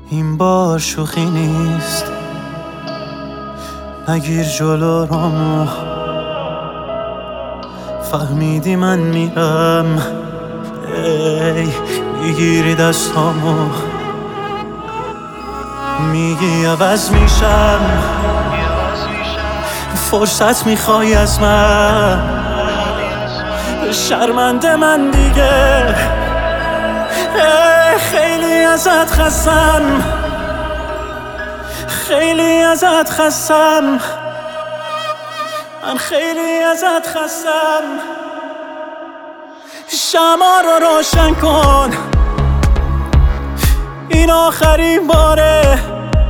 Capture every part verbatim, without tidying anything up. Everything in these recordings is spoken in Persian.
این بار شوخی نیست، نگیر جلو رامو. فهمیدی من میرم، ای میگیری دستامو، میگی عوض میشم، فرصت میخوای از من. شرمنده من دیگه، خیلی ازت خستم، خیلی ازت خستم، من خیلی ازت خستم. شمع رو روشن کن، این آخرین باره.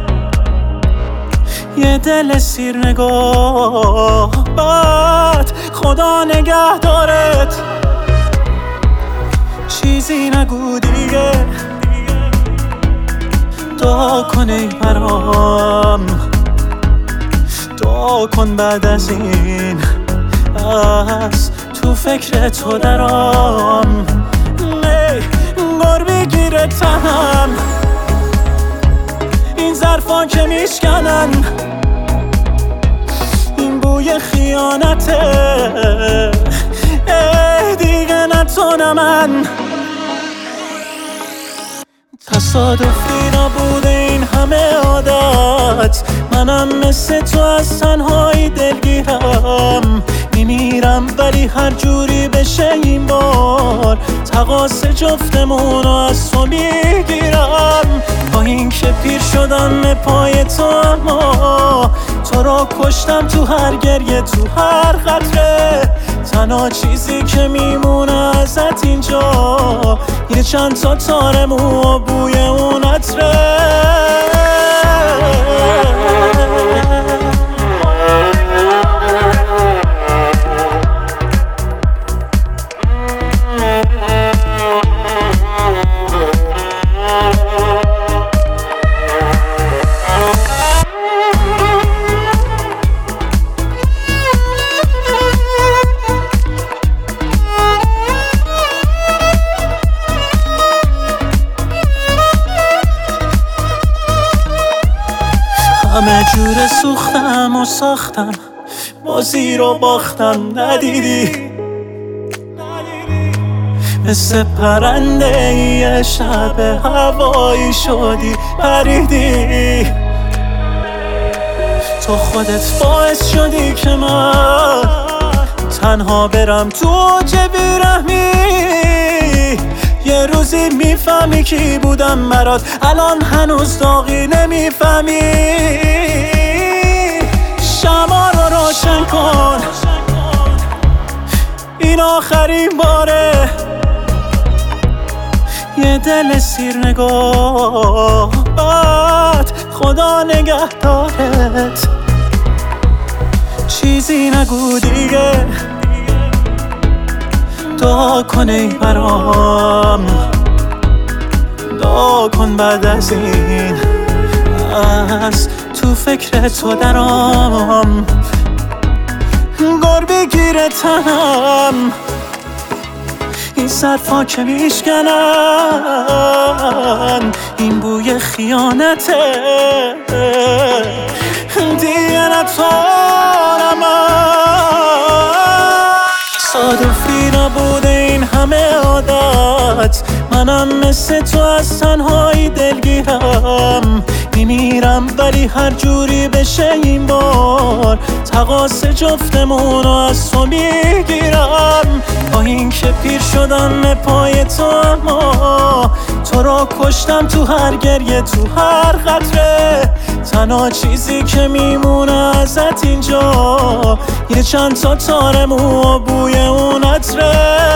یه دل سیر نگاه بد، خدا نگه دارت. چیزی نگو دیگه، دعا کن ای برام، دعا کن بعد از این از تو فکر تو درام. نگار بگیره تنم، این ظرفا که میشکنن، این بوی خیانته. ای دیگه نتونم من، تصادفی نبوده این همه عادت. منم مثل تو از تنهایی دلگیرم، میمیرم ولی هر جوری بشه این بار تقاص جفتمون رو از تو میگیرم. با این که پیر شدم پای تو، اما تو رو کشتم تو هر گریه، تو هر قطره. تنها چیزی که میمونه ازت اینجا یه چند تا تار مو و بوی اون عطره. همه جور سوختم و ساختم، بازی رو باختم. ندیدی مثل پرنده یه شب هوایی شدی، پریدی. تو خودت باعث شدی که من تنها برم تو اوج بیرحمی. یه روزی میفهمی کی بودم برات، الان هنوز داغی نمیفهمی. شمع رو روشن کن، این آخرین باره. یه دل سیر نگاه بد، خدا نگه دارت. چیزی نگو دیگه، دعا کن ای برام، دعا کن بعد از این از تو فکر تو درام. گار بگیره تنم، این ظرفا که میشکنن، این بوی خیانته. دیگه نتونم تصادفی نبوده این همه عادت. منم مثل تو از تنهایی دلگیرم، میمیرم ولی هر جوری بشه این بار تقاص جفتمون رو از تو میگیرم. با این که پیر شدم پای تو، اما تو رو کشتم تو هر گریه، تو هر قطره. تنها چیزی که میمونه ازت اینجا یه چند تا تار مو و بوی اون عطره.